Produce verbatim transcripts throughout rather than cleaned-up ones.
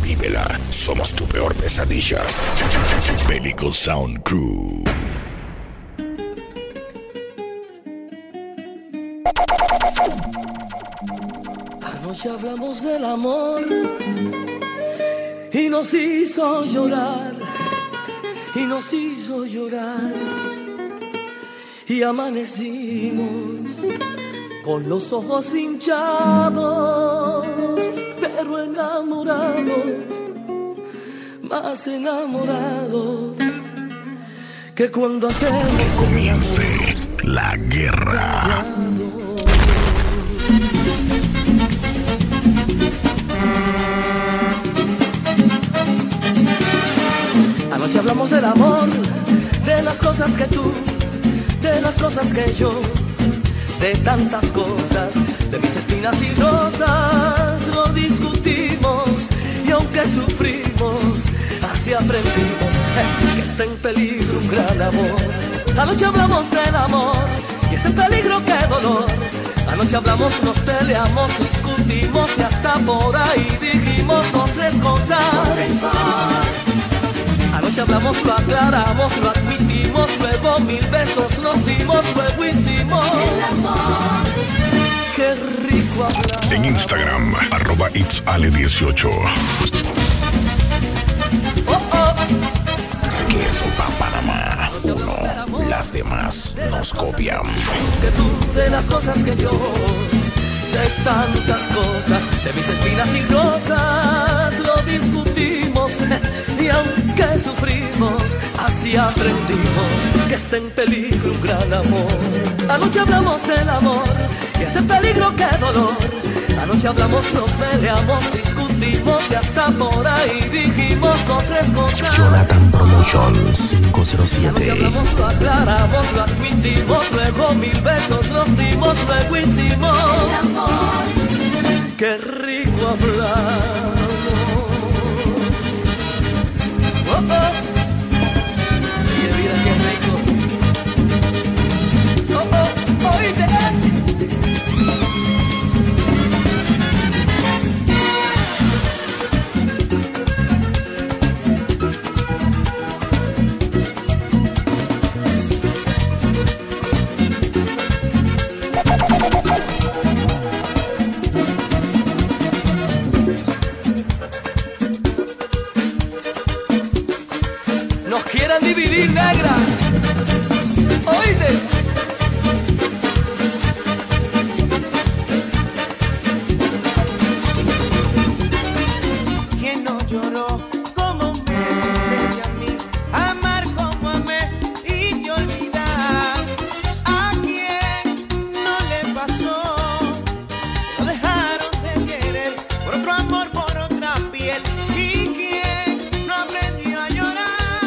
Vívela, somos tu peor pesadilla. Bélico Sound Crew. Anoche hablamos del amor y nos hizo llorar, y nos hizo llorar, y amanecimos con los ojos hinchados, pero enamorados, más enamorados que cuando hacemos que comience la guerra. Anoche hablamos del amor, de las cosas que tú, de las cosas que yo, de tantas cosas, de mis espinas y rosas, lo discutimos y aunque sufrimos, así aprendimos eh, que está en peligro un gran amor. Anoche hablamos del amor y está en peligro, qué dolor. Anoche hablamos, nos peleamos, discutimos y hasta por ahí dijimos dos, tres cosas. Anoche hablamos, lo aclaramos, lo admitimos, luego mil besos nos dimos, luego hicimos el amor. Qué rico hablar. En Instagram, arroba it's ale dieciocho. Oh, oh. Queso pa' Panamá. Uno, las demás nos copian. Que tú, de las cosas que yo, de tantas cosas, de mis espinas y rosas, lo discutimos y aunque sufrimos, así aprendimos que está en peligro un gran amor. Anoche hablamos del amor y está en peligro, qué dolor. Anoche hablamos, nos peleamos, discutimos y hasta por ahí dijimos dos, tres cosas. Jonathan Promotion cinco cero siete. Anoche hablamos, lo aclaramos, lo admitimos, luego mil besos nos dimos, luego hicimos el amor. Qué rico hablamos. Oh, oh. Y mira qué rico. Oh, oh, oíste. Dividir, negra. Oíste. ¿Quién no lloró como me sucede a mí? Amar como amé y yo olvidar. ¿A quién no le pasó? Lo dejaron de querer por otro amor, por otra piel. ¿Y quién no aprendió a llorar?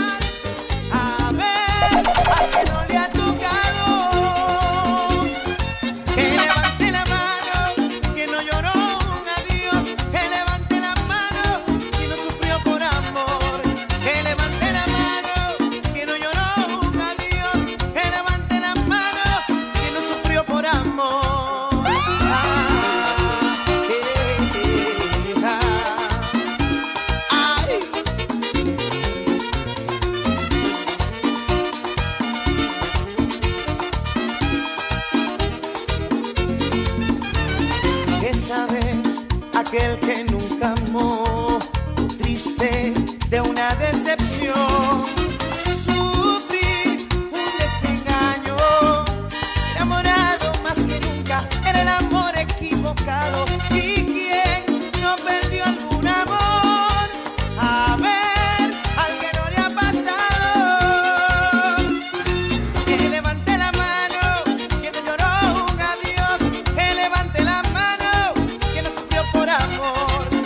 Aquel que nunca amó, triste de una decepción, sufrí un desengaño, enamorado más que nunca, era el amor equivocado. ¿Y quién no perdió algún amor? A ver, al que no le ha pasado, que levante la mano, que no lloró un adiós, que levante la mano, por amor.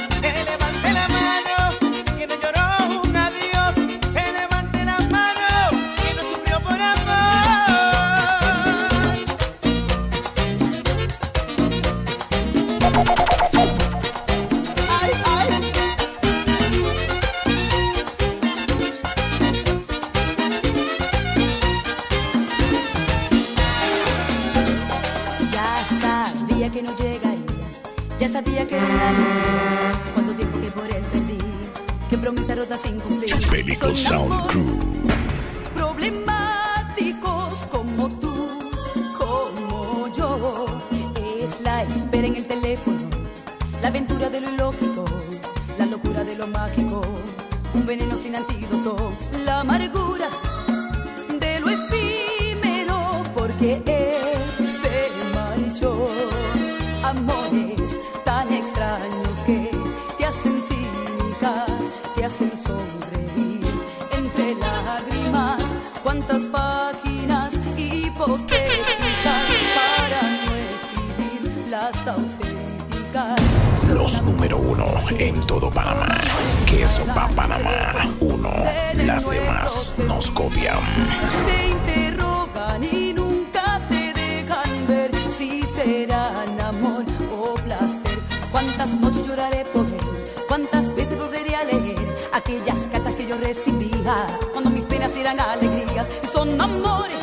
todas sin cumplir. Belical Sound Crew. Problemáticos como tú, como yo. Es la espera en el teléfono, la aventura de lo ilógico, la locura de lo mágico, un veneno sin antídoto, la amargura de lo efímero, porque él se marchó. Amores tan extraños que te hacen cínica, te hacen sonreír entre lágrimas. Cuántas páginas hipotéticas para no escribir las auténticas. Los número uno en todo Panamá. Queso pa' Panamá. Uno. Las demás nos copian. Te interrogan y nunca te dejan ver si serán amor o placer. Cuántas noches lloraré por él, cuántas veces volveré a leer aquellas cartas que yo recibía cuando mis penas eran alegrías. Y son amores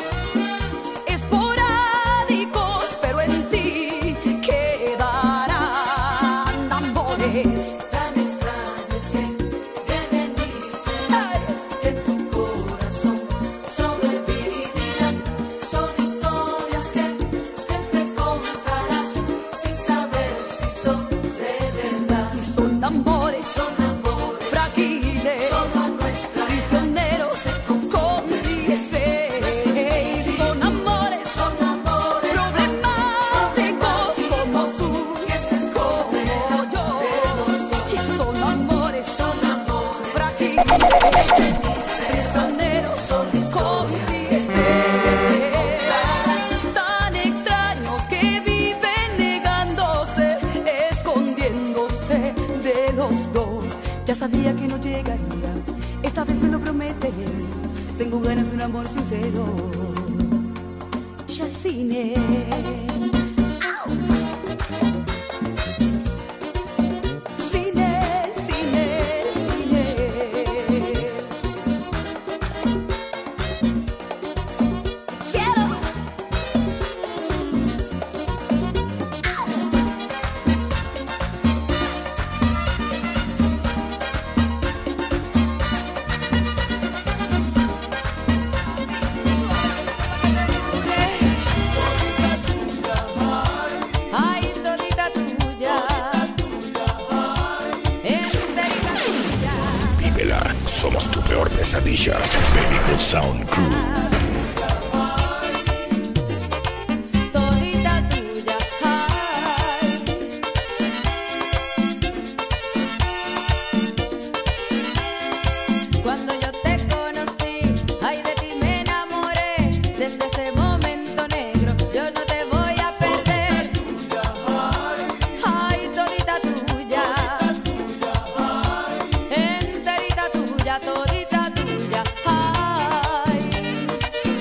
esporádicos, pero en ti quedarán amores Tan extraños que vienen y se van, que en tu corazón sobrevivirán. Son historias que siempre contarás sin saber si son de verdad. y son amores Son amores, frágiles, son nuestras, prisioneros cómplices. Son amores son amores problemáticos como tú, como yo. Y son amores son amores frágiles, prisioneros cómplices. Tan extraños que viven negándose, escondiéndose de los dos. Ya sabía que no llegaría, esta vez me lo prometeré. Tengo ganas de un amor sincero. Chacine. Cine, cine, cine. Quiero. Ay, todita tuya, enterita tuya. Vívela. Somos tu peor pesadilla. Belical Sound Crew. Todita tuya, ay. Cuando yo te conocí, ay, de ti me enamoré. Desde ese momento negro, yo no te voy a perder. Ay, todita tuya, enterita tuya, todita tuya, ay.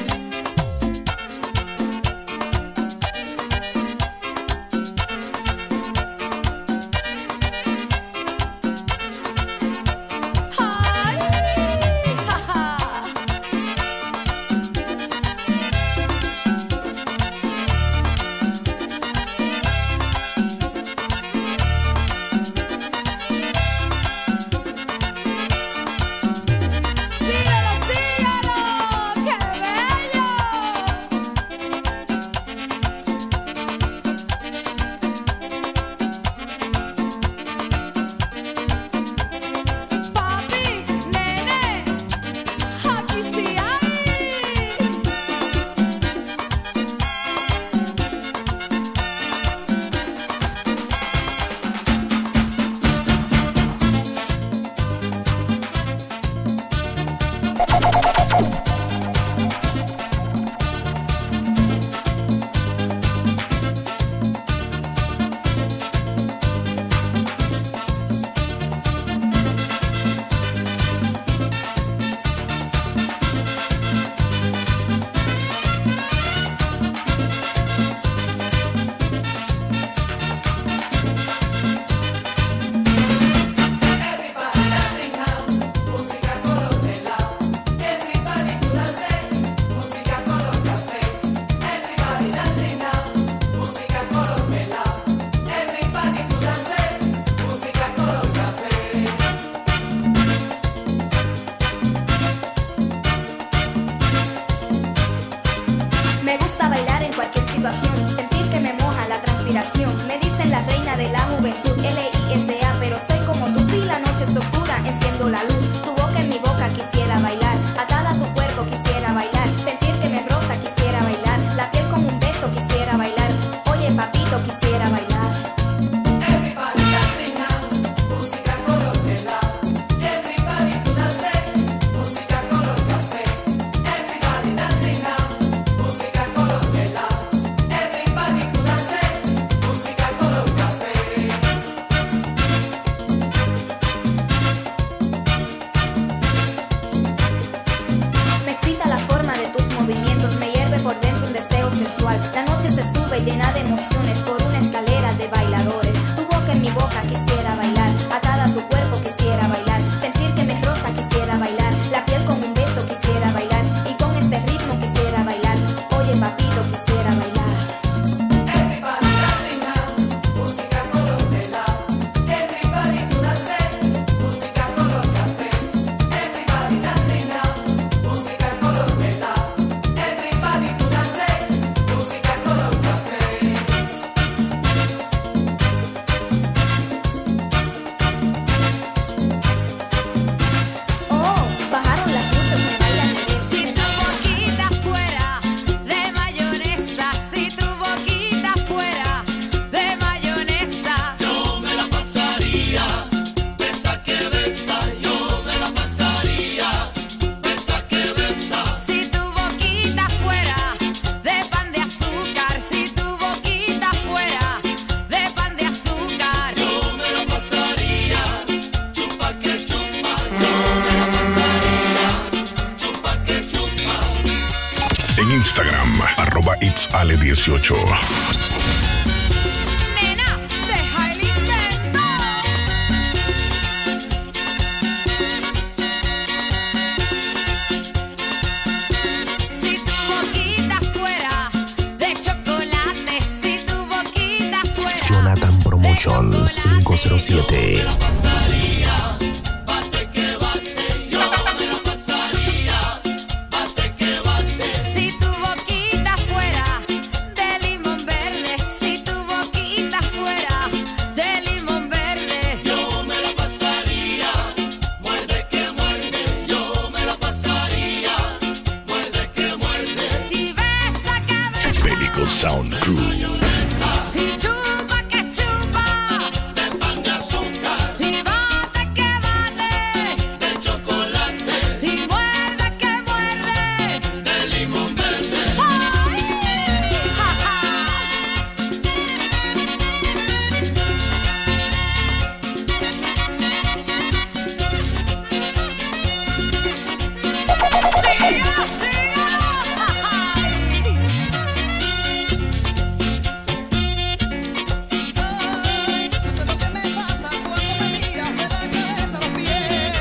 sensual. La noche se sube llena de emociones por una escalera de bailadores. Tu boca en mi boca quisiera bailar, atada a tu cuerpo quisiera bailar, sentir que me roza quisiera bailar, la piel con un beso quisiera bailar, y con este ritmo quisiera bailar. Oye papito quisiera bailar. Everybody dancing now, música color melao. Everybody to dance, música color café. Everybody dancing now, música color melao. Everybody to dance, música color café. Oh, bajaron las luces, me bailan Si tu boquita fuera de mayonesa, si tu boquita fuera de mayonesa, Yo me la pasaría, besa que besa, yo me la pasaría, besa que besa. si tu boquita fuera de pan de azúcar, si tu boquita fuera de pan de azúcar, Yo me la pasaría, chupa que chupa, yo me la pasaría, chupa que chupa. En Instagram, arroba itsale dieciocho. nena, deja el invento. Si tu boquita fuera de chocolate, si tu boquita fuera Jonathan Promotion de chocolate, cinco cero siete. Pasaría, bate que bate, yo me la pasaría, bate que bate. Si tu boquita fuera de limón verde, si tu boquita fuera de limón verde, Yo me la pasaría, muerde que muerde, yo me la pasaría, muerde que muerde. y besa que besa, Bélico Sound Crew. y chupa que chupa, De pan de azúcar, y bate que bate, de chocolate, y muerde que muerde. de limón verde. ¡Ay! ¡Ja, ja! ¡Siga, siga! ¡Ay! No sé lo que me pasa cuando me miras de la cabeza a los pies.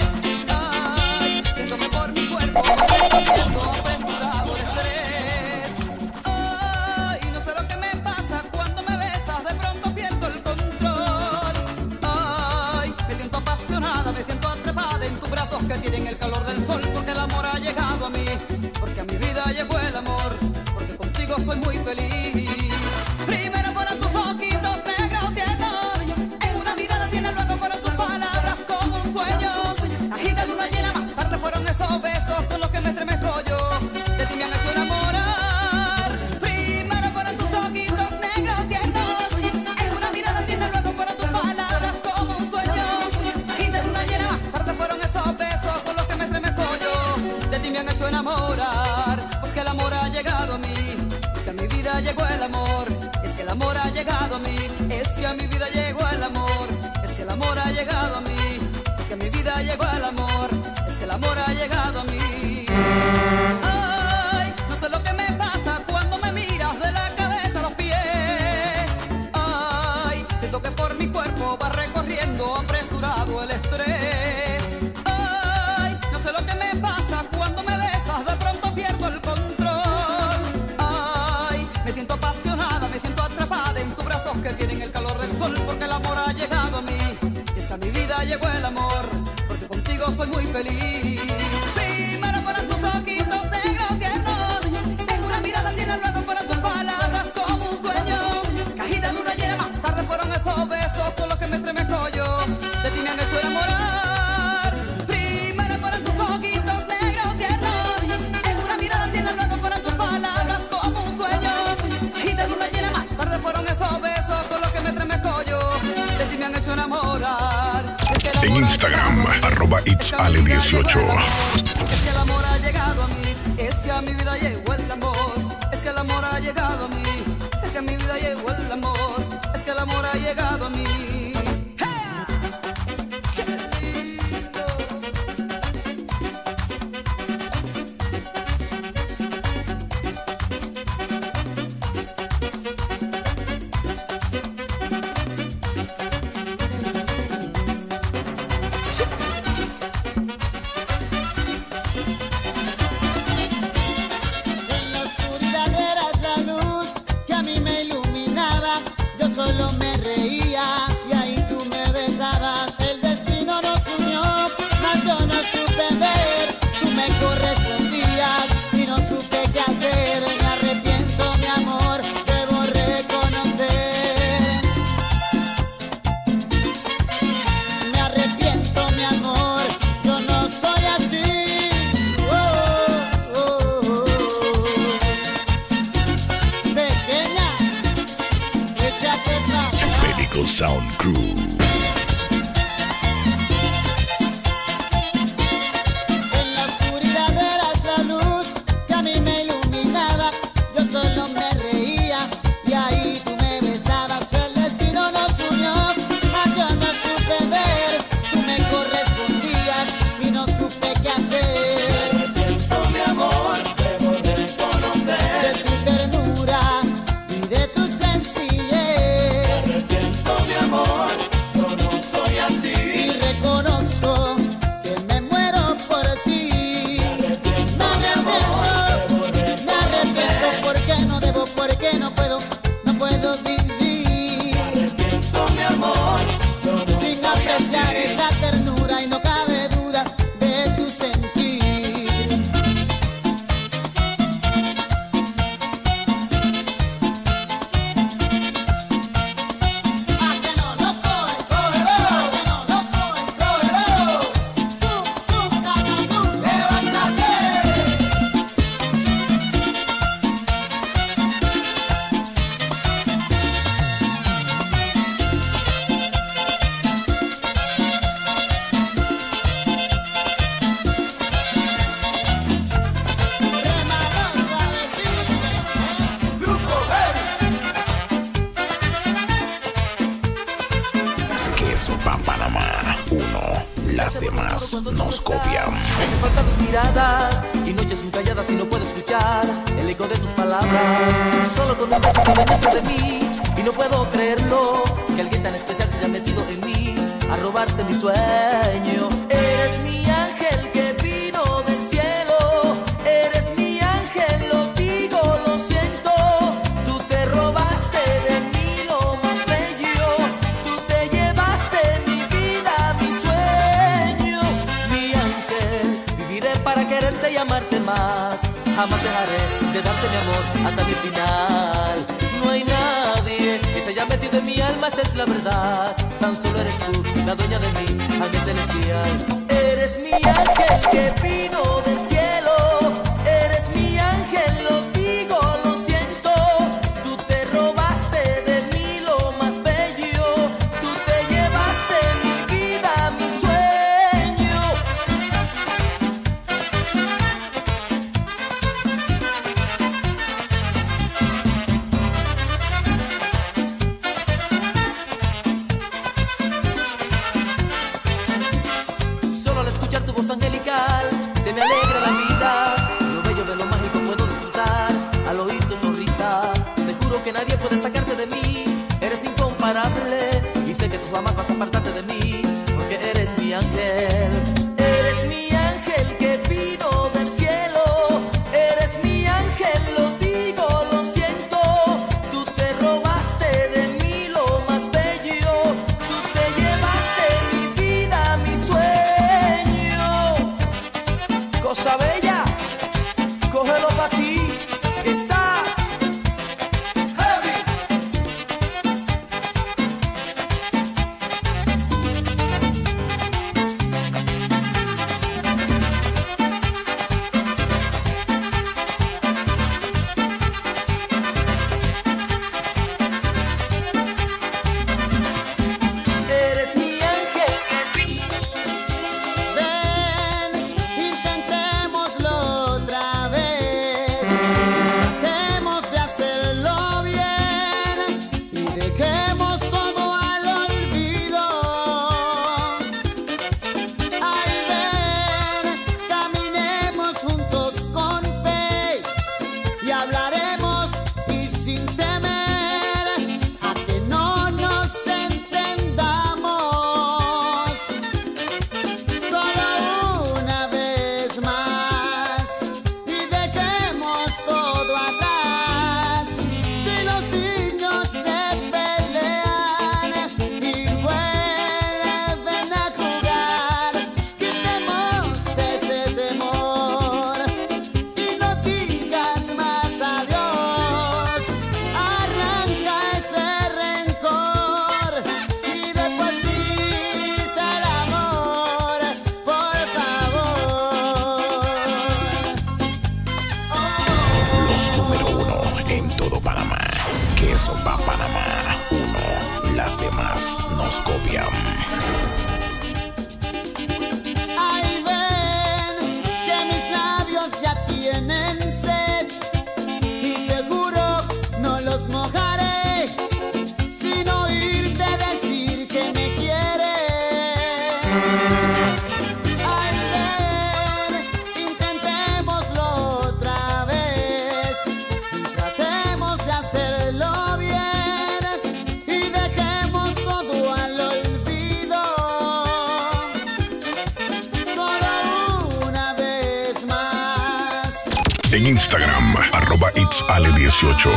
Ay, siento que por mi cuerpo siento apresurado el estrés. Ay, no sé lo que me pasa cuando me besas, de pronto pierdo el control. Ay, me siento apasionada, me siento atrapada en tus brazos que tienen el calor del sol, porque el amor ha llegado a mí, porque a mi vida llegó el amor, porque contigo soy muy feliz. Primero fueron tus ojitos negros tiernos, en una mirada tiene luego fueron tus palabras como un sueño. Agita luna llena, más tarde fueron esos besos con los que me estremezco yo. De ti me han hecho enamorar. Primero fueron tus ojitos negros tiernos, en una mirada tiene luego fueron tus palabras como un sueño. Agita luna llena, más tarde fueron esos besos con los que me estremezco yo. De ti me han hecho enamorar, porque el amor ha llegado a mí. Es que a mi vida llegó el amor, es que el amor ha llegado a mí, es que a mi vida llegó el amor, es que el amor ha llegado a mí, es que a mi vida llegó el amor, es que el amor ha llegado a mí. Ay, no sé lo que me pasa cuando me miras de la cabeza a los pies. Ay, siento que por mi cuerpo va recorriendo apresurado el estrés. Ay, no sé lo que me pasa cuando me besas, de pronto pierdo el control. Ay, me siento apasionada, me siento atrapada en tus brazos que tienen el calor del sol, porque el amor ha llegado a mí, y es que a mi vida llegó el amor, porque contigo soy muy feliz. Primero fueron tus ojitos negros tiernos, en una mirada tiene luego fueron tus palabras como un sueño. Cajita luna llena, más tarde fueron esos besos con los que me estremezco yo. De ti me han hecho enamorar. Primero fueron tus ojitos negros tiernos, en una mirada tiene luego fueron tus palabras como un sueño. Cajita luna llena, más tarde fueron esos besos con los que me estremezco yo. De ti me han hecho enamorar. Es que el En amor ha Instagram, llegado a mí. arroba itsale dieciocho. Es que el amor ha llegado a mí, es que a mi vida llegó el amor, es que el amor ha llegado a mí, es que a mi vida llegó el amor, es que el amor ha llegado a mí. ¡Hey! ¡Qué lindo! Sound Crew. En la oscuridad eras la luz que a mí me iluminaba. Yo solo me reía y ahí tú me besabas. El destino nos unió, mas yo no supe ver. Tú me correspondías y no supe qué hacer. Me arrepiento, mi amor, de volver a conocer de tu ternura y de tu sencillez. Me arrepiento, mi amor, yo no soy así. Y reconozco que me muero por ti. Me arrepiento, me arrepiento, porque no debo, porque no puedo, no puedo vivir. Me arrepiento, mi amor, sin apreciar esa ternura y no cabe duda de tu sentir. Ah, que no, no coge, cógelo. Que no, no coge, cógelo. Tú, tú, Catatú, levántate. Remalón suavecito. Grupo Heavy. Queso pa' Panamá. Uno. Las demás nos copian. Me hacen falta tus miradas y noches muy calladas y no puedo escuchar el eco de tus palabras. Solo con un beso te bañaste de mí y no puedo creerlo, que alguien tan especial se haya metido en mí a robarse mi sueño. Eres mi ángel que vino del cielo, eres mi ángel, lo digo, lo siento. Tú te robaste de mí lo más bello, tú te llevaste mi vida, mi sueño. Mi ángel, viviré para quererte y amarte más. Jamás dejaré de darte mi amor hasta mi final. No hay nadie que se haya metido en mi alma, esa es la verdad. Tan solo eres tú, la dueña de mí, ángel celestial. Eres mi ángel que vino del cielo, eres mi ángel, lo digo, lo siento. Tú te robaste de mí lo más bello, tú te llevaste mi vida, mi sueño. Solo al escuchar tu voz angelical se me alegra la vida. Lo bello de lo mágico puedo disfrutar al oír tu sonrisa. Te juro que nadie puede sacarte de mí. Eres incomparable y sé que tú jamás vas a apartarte de mí, porque eres mi ángel. Eres mi ángel que vino del cielo, eres mi ángel, lo digo, lo siento. Tú te robaste de mí lo más bello, tú te llevaste mi vida, mi sueño. Cosa bella, cógelo pa' ti, que está heavy. En Instagram, arroba it's ale dieciocho.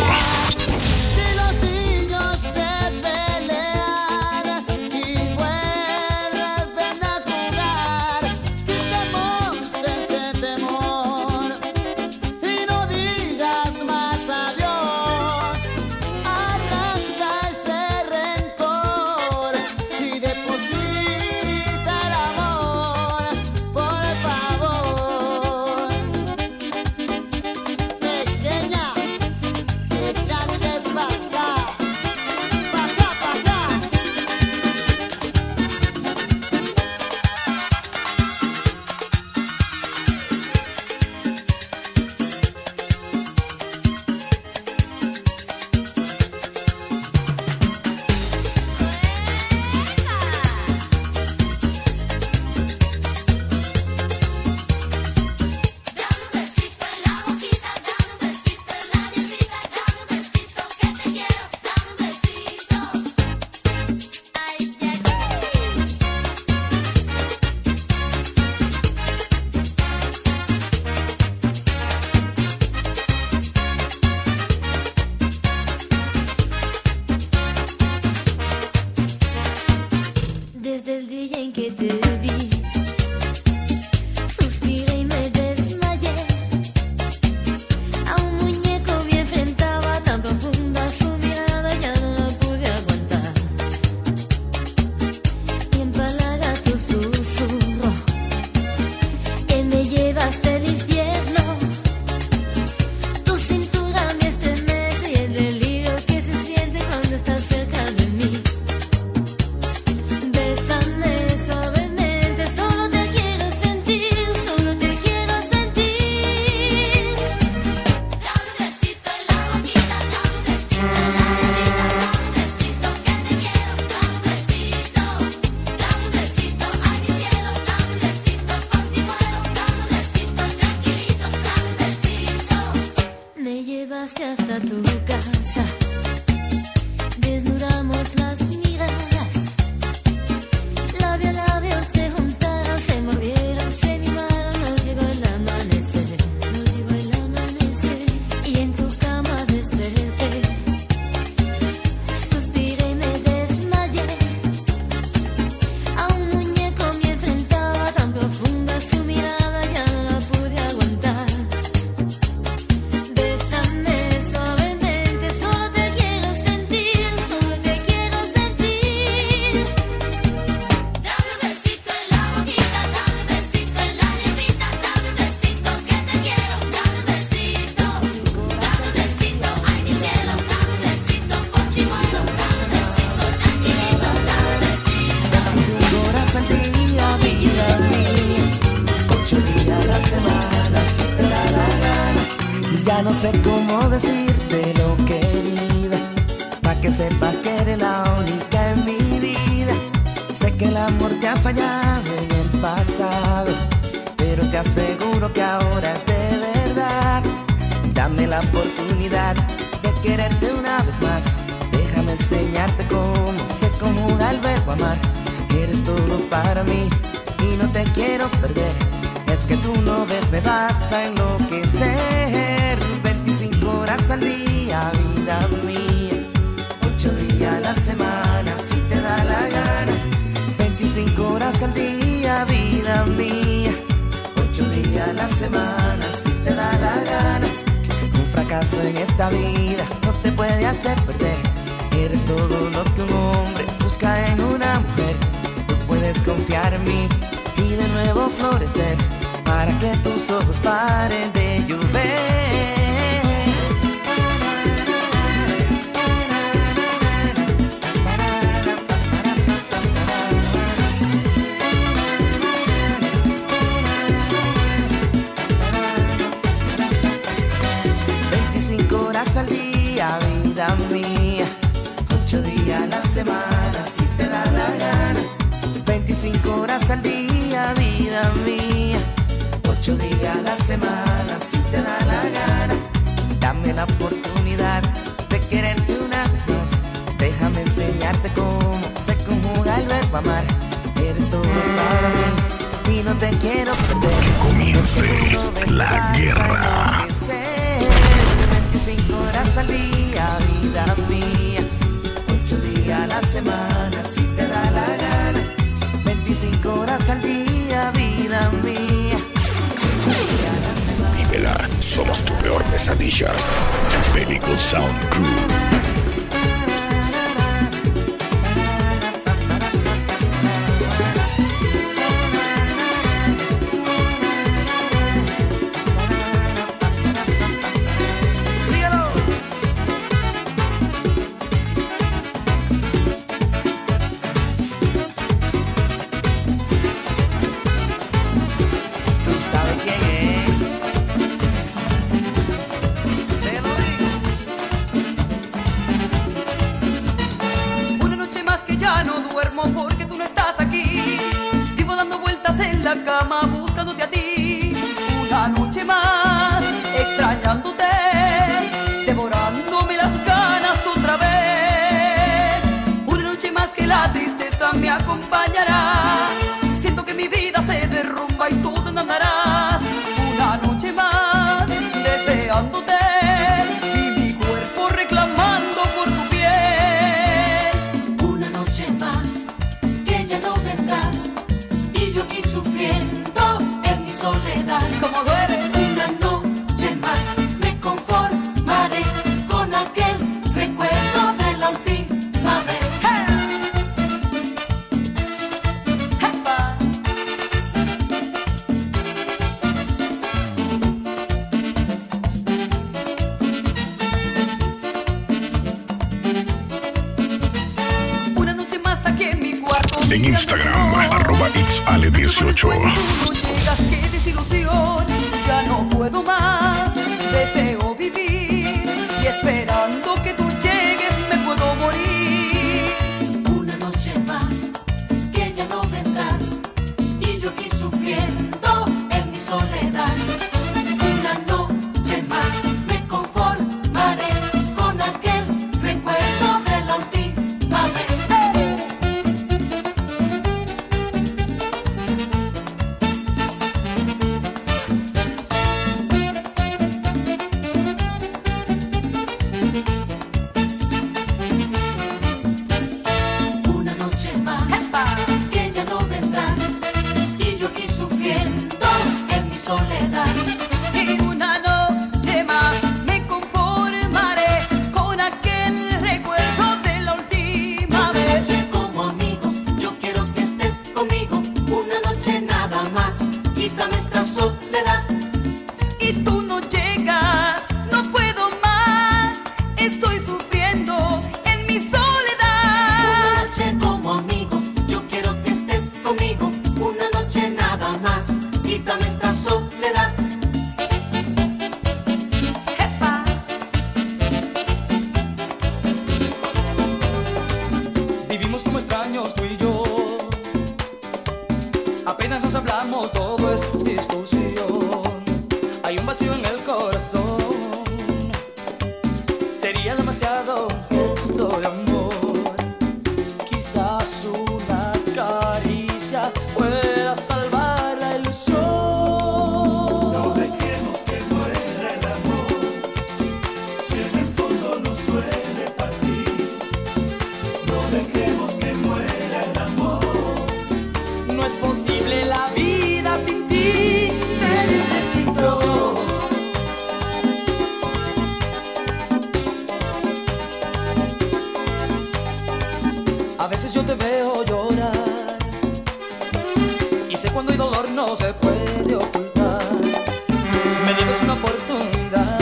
Desde el día en que te vi, suspiré y me desmayé. A un muñeco vi enfrentaba tan profunda su mirada, ya no la pude aguantar. Y empalaga tu susurro, que me llevaste al infierno. Tu cintura me estremece y el delirio que se siente cuando estás cerca de mí. Me llevaste hasta tu casa, desnudamos las miradas, labio a labio se juntaron, se mordieron, se mimaron, nos llegó el amanecer, nos llegó el amanecer, y en tu cama desperté, suspiré y me desmayé. A un muñeco me enfrentaba tan profunda su mirada, ya no la pude aguantar. Ya no sé cómo decírtelo, querida, pa' que sepas que eres la única en mi vida. Sé que el amor te ha fallado en el pasado, pero te aseguro que ahora es de verdad. Dame la oportunidad de quererte una vez más. Déjame enseñarte cómo se conjuga el verbo amar. Eres todo para mí y no te quiero perder. Es que tú no ves, me vas a enloquecer. Veinticinco horas al día, vida mía, ocho días a la semana, si te da la gana. Veinticinco horas al día, vida mía, ocho días a la semana, si te da la gana. Un fracaso en esta vida no te puede hacer perder. Eres todo lo que un hombre busca en una mujer. Tú puedes confiar en mí y de nuevo florecer, para que tus ojos paren de llover. Veinticinco horas al día, vida mía, ocho días a la semana, si te da la gana. Veinticinco veinticinco horas al día, vida mía. Ocho días a la semana, si te da la gana. Dame la oportunidad de quererte una vez más. Déjame enseñarte cómo se conjuga el verbo amar. Eres todo para mí y no te quiero perder. Que comience la guerra. veinticinco horas al día, vida mía. Ocho días a la semana, si te da la gana. veinticinco horas al día, vida mía. Ocho días a la semana. Dímela, somos tu peor pesadilla. Bélico Sound Crew. Cama buscándote a ti, una noche más, extrañándote, devorándome las ganas otra vez. Una noche más que la tristeza me acompañará. Siento que mi vida se derrumba y tú no andarás. Una noche más, deseándote y mi cuerpo reclamando por tu piel. Una noche más que ya no vendrás. Y yo aquí sufriendo en mi soledad. Como duele. Una noche más me conformaré con aquel recuerdo de la última vez. Una noche más aquí en mi cuarto. En Instagram, arroba It's Ale dieciocho. No llegas, qué desilusión, ya no puedo más. Deseo vivir y esperando que tú llegues me puedo morir. Una noche más que ya no vendrás y yo aquí sufriendo en mi soledad. Una noche más me conformaré con aquel recuerdo de la última vez. Una noche más que ya no vendrás y yo aquí sufriendo en mi soledad. Y una noche más me conformaré con aquel recuerdo de la última vez. Una noche como amigos, yo quiero que estés conmigo. Una noche nada más, quítame esta soledad. Y tú no llegas, no puedo más, estoy sufriendo en mi soledad. Una noche como amigos, yo quiero que estés conmigo. Una noche nada más, quítame esta soledad. ¡Epa! Vivimos como extraños tú y yo. Apenas nos hablamos, todo es discusión. Hay un vacío en el corazón. Sería demasiado un gesto de amor. Quizás una caricia pueda salvar la ilusión. No dejemos que muera el amor. Si en el fondo nos duele partir. No dejemos que muera el amor. No es posible la vida sin ti. Te necesito. A veces yo te veo llorar y sé cuando hay dolor no se puede ocultar. Me debes una oportunidad.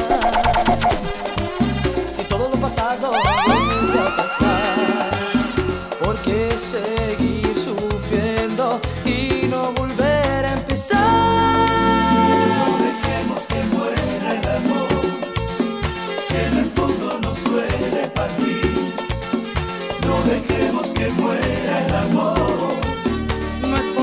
Si todo lo pasado vuelve a pasar, ¿por qué seguir sufriendo y no volver a empezar? No dejemos que muera el amor. Si en el fondo nos duele partir, no dejemos que muera el amor. No es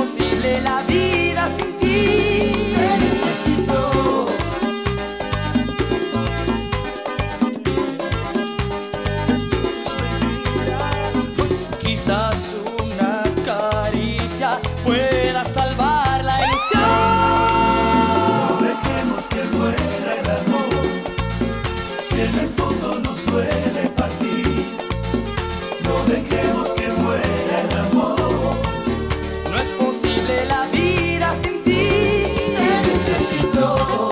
caricia pueda salvar la ilusión. No dejemos que muera el amor, si en el fondo nos duele partir. No dejemos que muera el amor. No es posible la vida sin ti. Te necesito.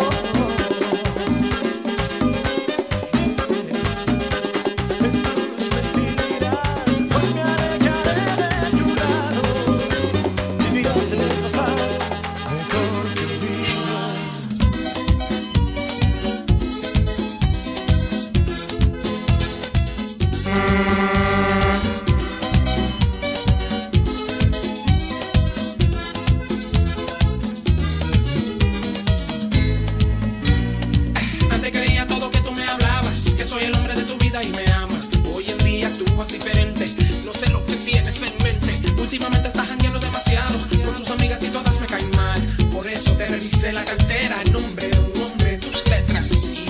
Últimamente estás jangueando demasiado con tus amigas y todas me caen mal. Por eso te revisé la cartera, nombre, un nombre, tus letras. Y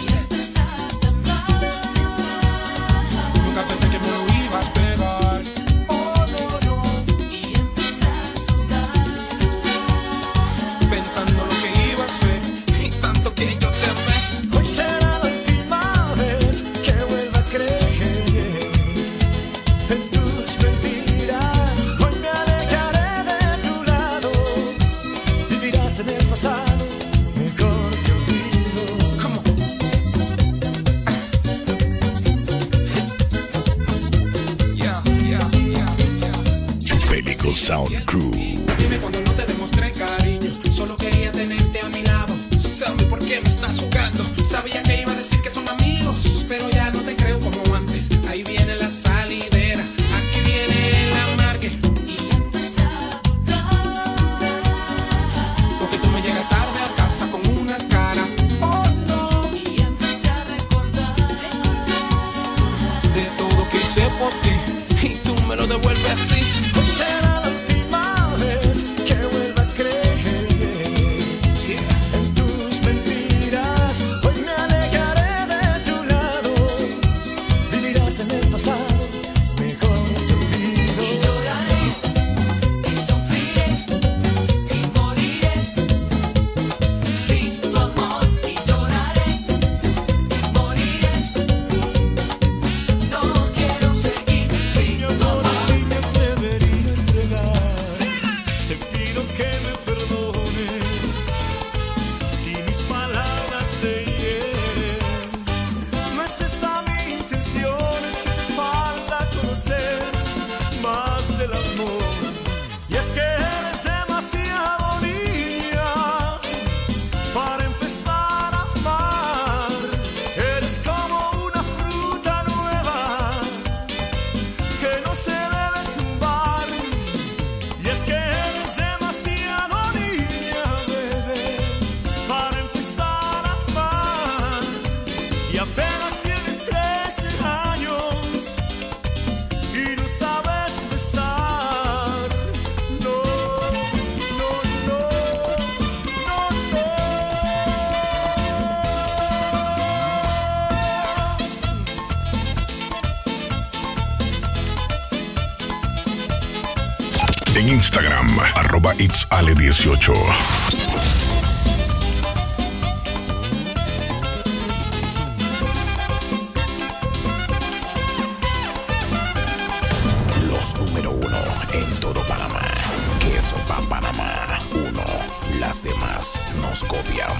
nunca pensé que me lo iba a esperar. Oh, no, no. Y empecé a sudar, sudar, pensando lo que iba a hacer y tanto que yo te amé. Hoy será la última vez que vuelva a creer en tus mentiras. En el pasado, mejor te olvido. Come on. Yeah, yeah, yeah, yeah. Perico Sound Crew. Dime cuando no te demostré cariño, solo quería tenerte a mi lado. Sabe por qué me estás jugando. Sabía que iba a decir que son amigos, pero ya no te creo como antes. Ahí viene la salidera, aquí viene el amargue. Llegas tarde a casa con una cara, oh no. Y empecé a recordar de todo que hice por ti y tú me lo devuelves así. Hoy será la última vez que vuelva a creer yeah. en tus mentiras. Hoy me alejaré de tu lado. Vivirás en el pasado, mejor te olvido. Y lloraré, y sufriré, y moriré sin tu amor, y lloraré, y moriré. No quiero seguir sin tu amor. Me atrevería a entregar. Te pido que me perdones si mis palabras te hieren. No es esa mi intención, es que te falta conocer más del amor. Y es que eres demasiado niña para empezar a amar. Eres como una fruta nueva que no se debe tumbar. Y es que eres demasiado niña, bebé, para empezar a amar. Y apenas tienes trece años y no sabes besar. No, no, no, no, no. En Instagram, arroba its ale dieciocho. Los número uno en todo Panamá. Queso pa' Panamá. Uno. Las demás nos copian.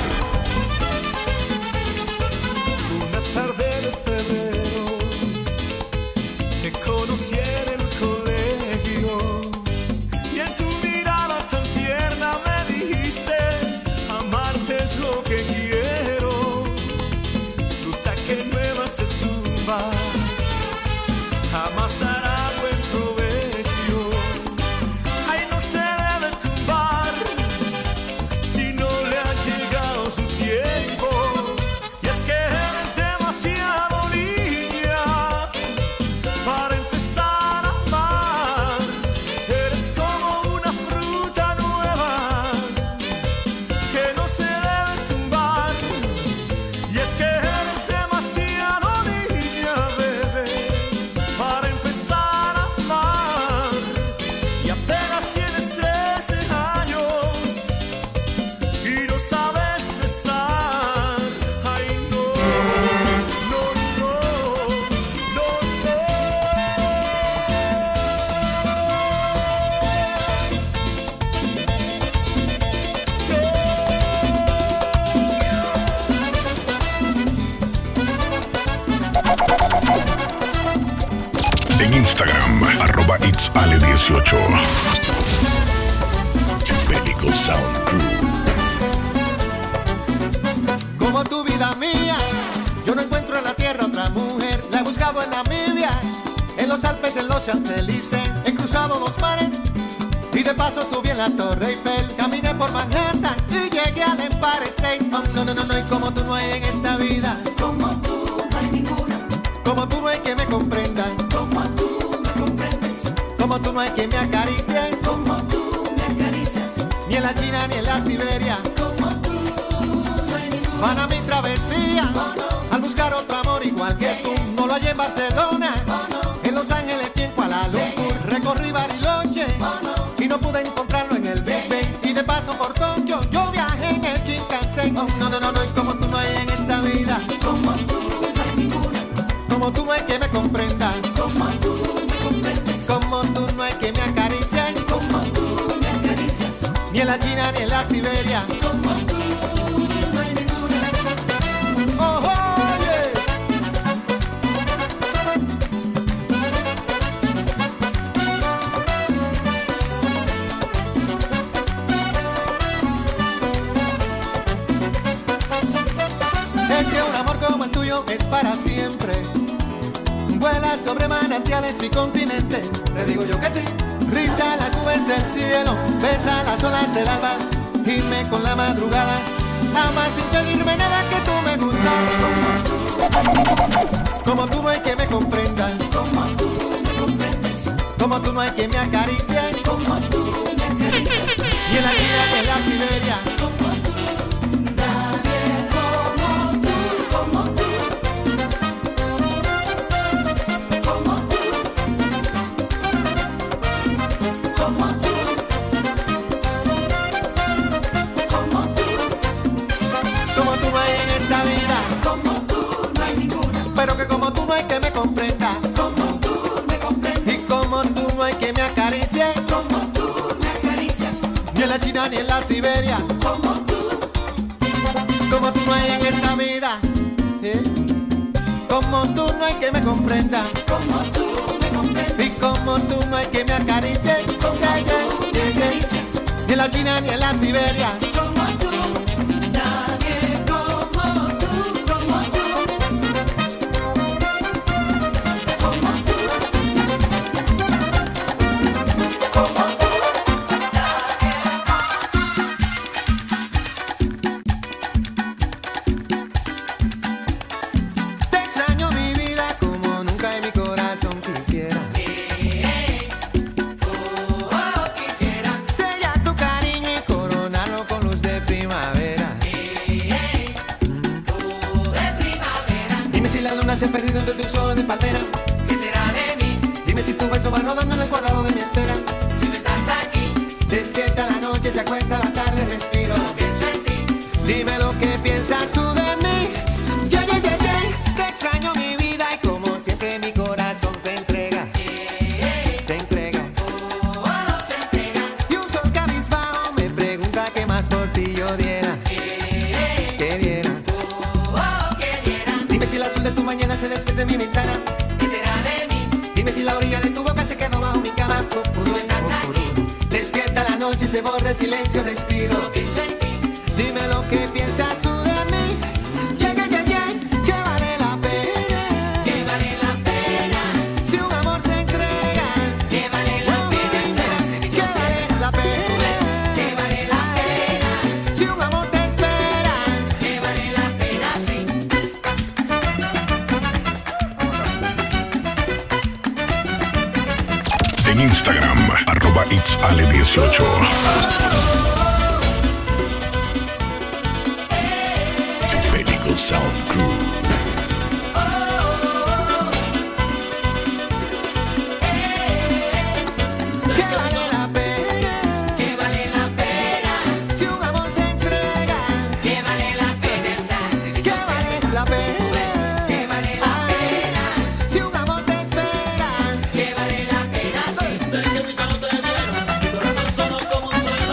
Una tarde de febrero te conocí en el colegio y en tu mirada tan tierna me dijiste: amarte es lo que quiero. Fruta que nueva se tumba, jamás dará buen provecho. Ay, no se debe tumbar si no le ha llegado su tiempo. Ale dieciocho. Bélico Sound Crew. Como tu vida mía, yo no encuentro en la tierra otra mujer. La he buscado en Namibia, en los Alpes, en los Champs-Élysées. He cruzado los mares y de paso subí en la Torre Eiffel. Caminé por Manhattan y llegué al Empire State. Oh, no, no, no, no, y como tú no hay en esta vida. Como tú no hay ninguna. Como tú no hay que me comprendan. Como tú me comprendes. Como tú no hay que me acaricien. Como tú me acaricias. Ni en la China ni en la Siberia. Como tú no hay ninguna. Van a mi travesía, Oh, no. al buscar otro amor igual que tú. No lo hallé en Barcelona, Oh, no. en Los Ángeles ni en Kuala Lumpur. Recorrí Bariloche Oh, no. y no pude encontrarlo en el Big Ben. Y de paso por Tokio yo viajé en el Shinkansen. Oh, no, no, no, no, y como tú no hay en esta vida. Como tú no hay ninguna. Como tú no hay que me comprendan. Como tú me comprendes. Como tú no hay que me acaricien. Como tú me acaricias. Ni en la China ni en la Siberia. Como tú no hay ninguna. Oh, oye. Es que un amor como el tuyo es para siempre. Vuela sobre manantiales y continentes. Le digo yo que sí. Risa las nubes del cielo, besa las olas del alba. Gime con la madrugada. Ama sin pedirme nada, que tú me gustas. Como tú no hay que me comprendan. Como tú me comprendes. Como tú no hay que me acaricien. Como tú me acaricias. Ni en la China ni en la Siberia. Como tú. Nadie como tú. Como tú. Como tú. Como tú. Como tú. Como tú no hay en esta vida. Como tú no hay ninguna. Pero que como tú no hay que me comprenda. Como tú me comprendes. Y como tú no hay que me acaricie. Como tú me acaricias. Ni en la China ni en la Siberia. Como tú. Como tú no hay en esta vida. ¿Eh? Como tú no hay que me comprenda. Como tú me comprendes. Y como tú no hay que me acaricie. Como Yeah, yeah, tú me yeah, yeah. acaricias. Ni en la China ni en la Siberia. Como tú. Nadie como tú. Como tú. Como tú. Como tú. Te extraño mi vida como nunca en mi corazón quisiera. Oh, quisiera. Sellar tu cariño y coronarlo con luz de primavera. De primavera. Dime si la luna se ha perdido entre tus ojos de palmera. ¿Qué será de mí? Dime si tu beso va rodando en el cuadrado de mi esfera. Si no estás aquí, Despierta la noche, se acuesta la tarde, respiro. no pienso en ti. Dime lo que piensas tú de mí. Yeah, yeah, yeah, yeah. Te extraño mi vida y como siempre mi corazón se entrega. Se entrega. Oh, se entrega. Y un sol cabizbajo me pregunta qué más por ti yo diera. Que diera. Oh, que diera. Dime si el azul de tu mañana se despide de mi ventana. ¿Qué será de mí? Dime si la orilla de tu boca se quedó bajo mi cama. Tú estás aquí. Despierta la noche, se borra el silencio, respiro. No pienso en ti. Dime lo que piensas tú de mí. Yeah, yeah, yeah, yeah. Que vale la pena. Que vale la pena. Si un amor se entrega. Que vale la Oh, pena. mira, que vale la pena. Que vale la pena. Si un amor te espera. Que vale la pena, sí. En Instagram, arroba it's ale dieciocho. Bélico Sound Crew. Que vale la pena. Que vale la pena. Si un amor se entrega. Que vale la pena el sacrificio. Que vale la pena. Que vale la pena. Si un amor te espera. Que vale la pena, sí. Desde que mis ojos te vieron, mi corazón sonó como un trueno.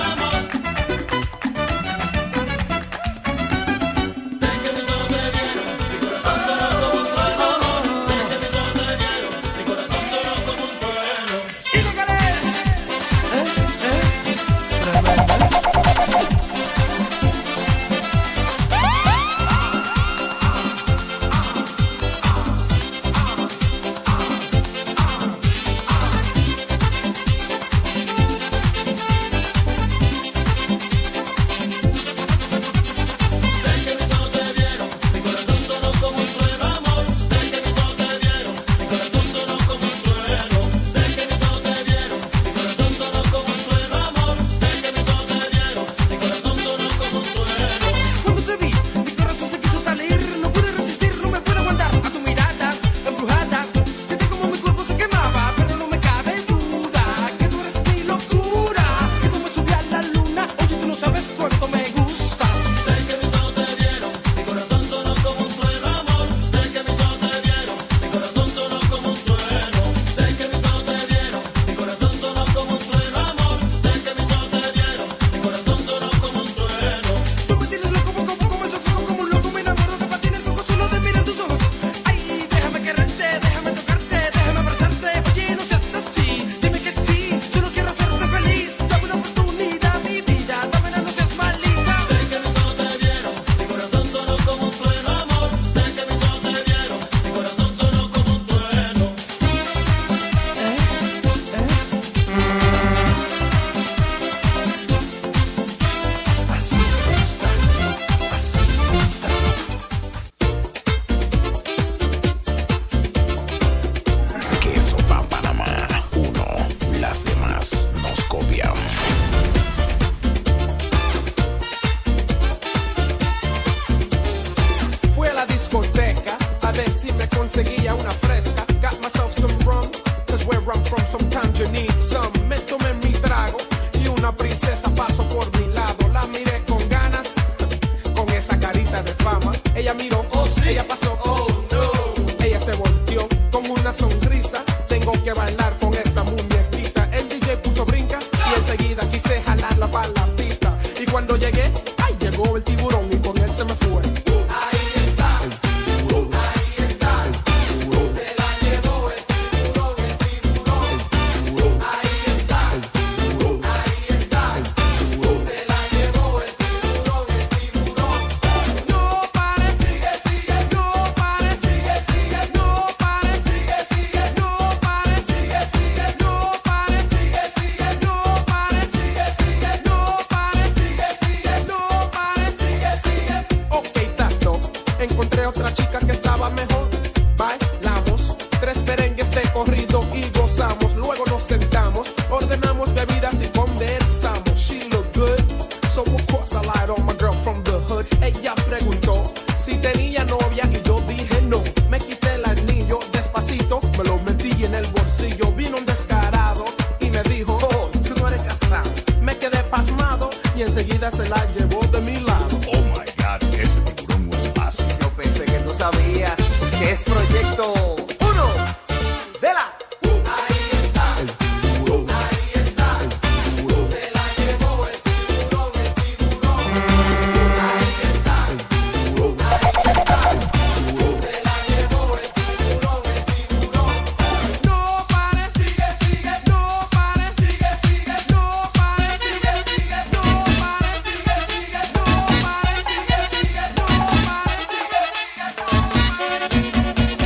ella miró, oh, sí. Ella pasó, oh no. Ella se volteó con una sonrisa. Tengo que bailar con esta muñequita. El D J puso brinca y enseguida quise jalarla para la pista. Y cuando llegué, ay, llegó el tiburón y con él se me fue. Ahí está, el tiburón. Ahí está, el tiburón. Se la llevó el tiburón, el tiburón. El tiburón. Ahí está, el tiburón. Ahí está, el tiburón. Se la llevó el tiburón, el tiburón. No pare, sigue, sigue, no pare, sigue, sigue, no pare, sigue, sigue, no pare, sigue, sigue, no pare, sigue, sigue, no pare, sigue, sigue, no pare, sigue, sigue, no pare, sigue, sigue. Ok, tato, encontré otra chica que estaba mejor. Bailamos tres merengues de corrido y gozamos. Luego nos sentamos, ordenamos bebidas y conversamos. She looked good, so of course I lied on my girl from the hood. Ella preguntó si tenía novia y yo dije no. Me quité el anillo despacito, me lo metí en el bolsillo. Vino un descarado y me dijo, oh, tú no eres casado. Me quedé pasmado y enseguida se la llevó de mi lado. Oh my God, ese tiburón no es fácil. Yo pensé que tú sabías que es proyecto uno de la. Ahí está, El tiburón. ahí está, El tiburón. se la llevó el tiburón, el tiburón. Ahí está, El tiburón. ahí está, se la llevó el tiburón, el tiburón. No pare, sigue, sigue, no pare, sigue, sigue, no pare, sigue, sigue, no pare, sigue, sigue, no pare, sigue, sigue, no pare, sigue, sigue, no pare.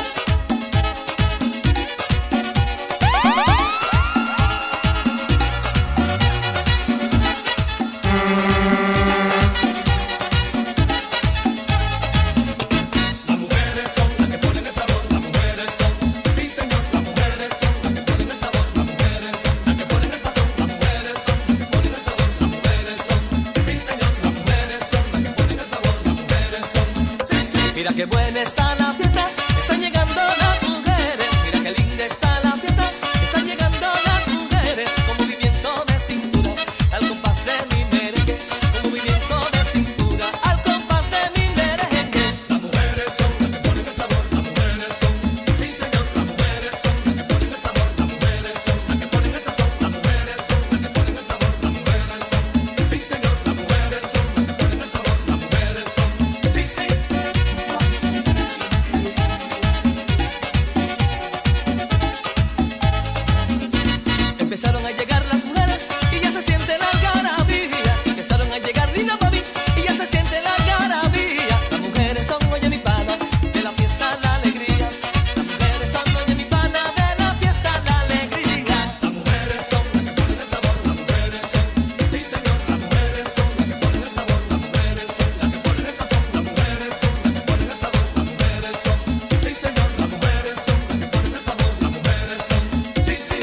Las mujeres son las que ponen el sabor, las mujeres son, sí señor, las mujeres son las que ponen el sabor, las mujeres son las que ponen el sazón, las mujeres son las que ponen el sabor, las mujeres son, sí señor, las mujeres son las que ponen el sabor, las mujeres son, sí, sí. Mira qué buena está la fiesta, están llegando las mujeres. Mira qué linda está la fiesta, están llegando las mujeres. Con movimiento de cintura, al compás de mi merengue. Con movimiento de cintura, al compás de mi merengue. Las mujeres son las que ponen el sabor, las mujeres son, sí señor, las mujeres son las que ponen el sabor, las mujeres son las que ponen el sazón, las mujeres son las que ponen el sabor, las mujeres son, sí señor, las mujeres son las que ponen el sabor, las mujeres son, sí, sí. Empezaron a llegar las mujeres y ya se siente la algarabía. Empezaron a llegar Lina Pavi y ya se siente la algarabía. Las mujeres son, oye mi pana, de la fiesta la alegría. Las mujeres son, oye mi pana, de la fiesta la alegría. Las mujeres son las que ponen el sabor, las mujeres son, sí señor, las mujeres son las que ponen el sabor, las mujeres son las que ponen el sazón, las mujeres son las que ponen el sabor, las mujeres son, sí señor, las mujeres son las que ponen el sabor, las mujeres son, sí, sí.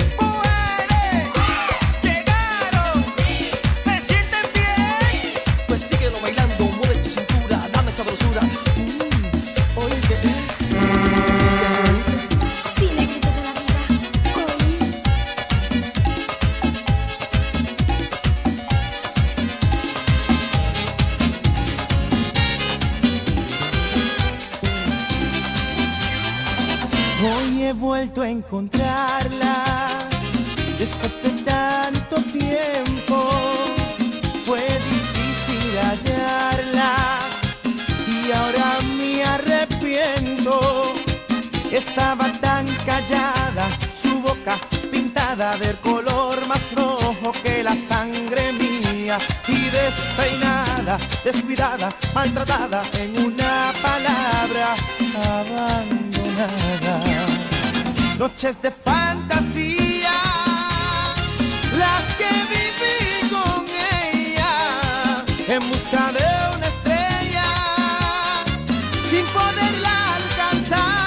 Llegaron, se sienten bien. Pues síguelo bailando, mueve tu cintura, dame sabrosura. Mm, oye, ¿qué? Sí, negrito de la vida. Hoy Hoy he vuelto a encontrarla después de tanto tiempo. Fue difícil hallarla y ahora me arrepiento. Estaba tan callada, su boca pintada del color más rojo que la sangre mía, y despeinada, descuidada, maltratada, en una palabra, abandonada. Noches de fantasía, las que viví con ella, en busca de una estrella, sin poderla alcanzar.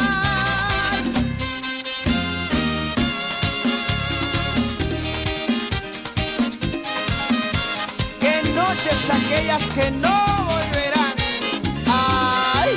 Qué noches aquellas que no volverán. Ay.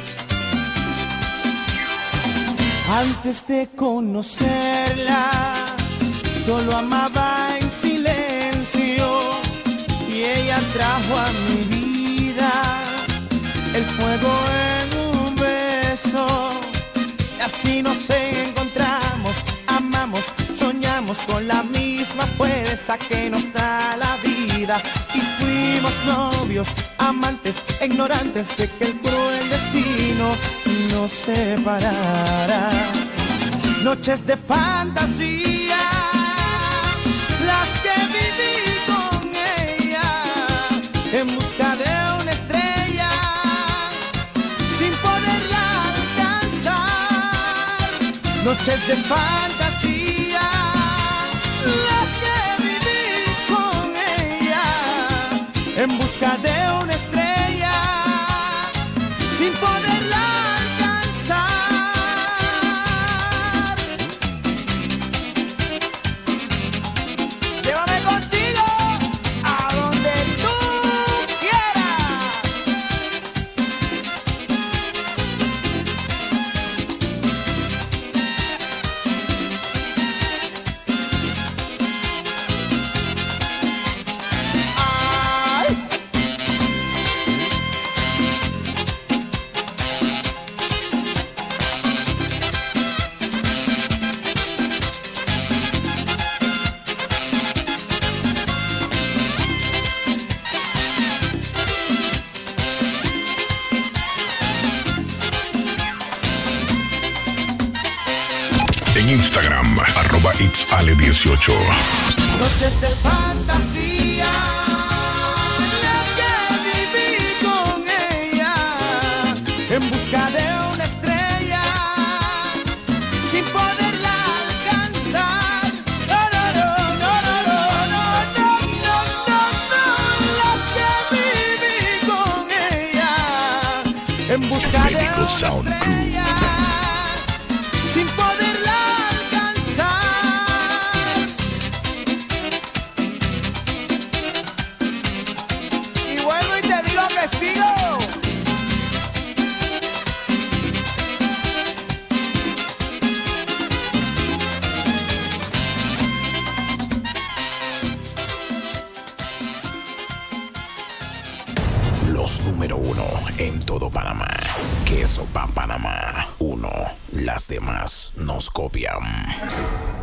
Antes de conocerla, solo amaba en silencio, y ella trajo a mi vida el fuego en un beso. Y así nos encontramos, amamos, soñamos con la misma fuerza que nos da la vida. Y fuimos novios, amantes, ignorantes de que el cruel destino nos separara. Noches de fantasía, las que viví con ella, en busca de una estrella, sin poderla alcanzar. Noches de fantasía, las que viví con ella, en busca de una estrella, sin poderla alcanzar. Llévame contigo a donde tú quieras. Ay. En Instagram, arroba itsale dieciocho. Noches de fantasía, las que viví con ella, en busca de una estrella, sin poderla alcanzar. No, no, no, no, no, no, no, no, no, no, las que viví con ella, en busca de Medical una Sound estrella, sin poderla alcanzar. Y vuelvo y te digo que sigo. Los número uno en todo Panamá. Queso pa' Panamá. Uno. Las demás nos copian.